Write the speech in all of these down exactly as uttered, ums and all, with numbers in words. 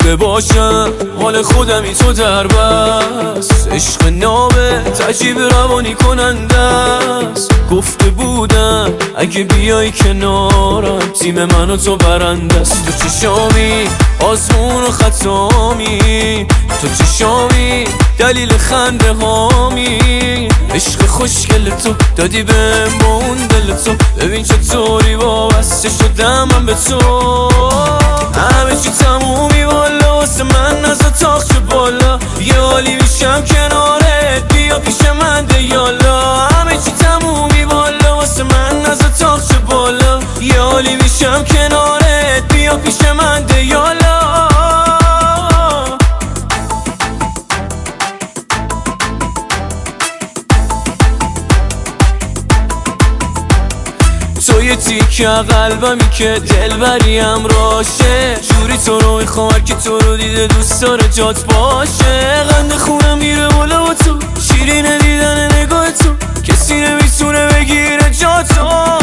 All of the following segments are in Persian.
دیده باشم حال خودمی تو در بس. عشق نابت عجیب روانی کننده است. گفته بودم اگه بیای کنارم تیم من و تو برنده است. تو چشامی آزمون و خطامی، تو چشامی دلیل خنده هامی. عشق خوشگل تو دادی بهم با اون دل تو، ببین چطوری وابسته شدم من به تو. همه چی تمومی والا واسه من نزا تاخ چه بالا. یه حالی میشم کنارت بیا پیش من ده یالا. همه چی تمومی والا واسه من نزا تاخ چه بالا. یه حالی میشم کنارت بیا پیش من ده یالا. تو یه تیکه قلبمی که دلبریم راشه. جوری تو رو میخوام که تو رو دیده دوست داره جات باشه. قند خونم میره بالا با تو، شیرین دیدن نگاه تو، کسی نمیتونه بگیره جاتو.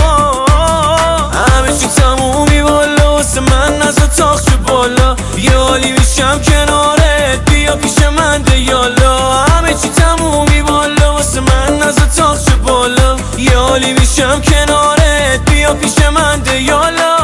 همه چی تمومی والا واسه من نزا تاخ چه بالا. یه حالی میشم کنارت بیا پیش من ده یالا. همه چی تمومی والا واسه من نزا تاخ چه بالا. یه حالی میشم کنارت بیا پیش من ده یالا.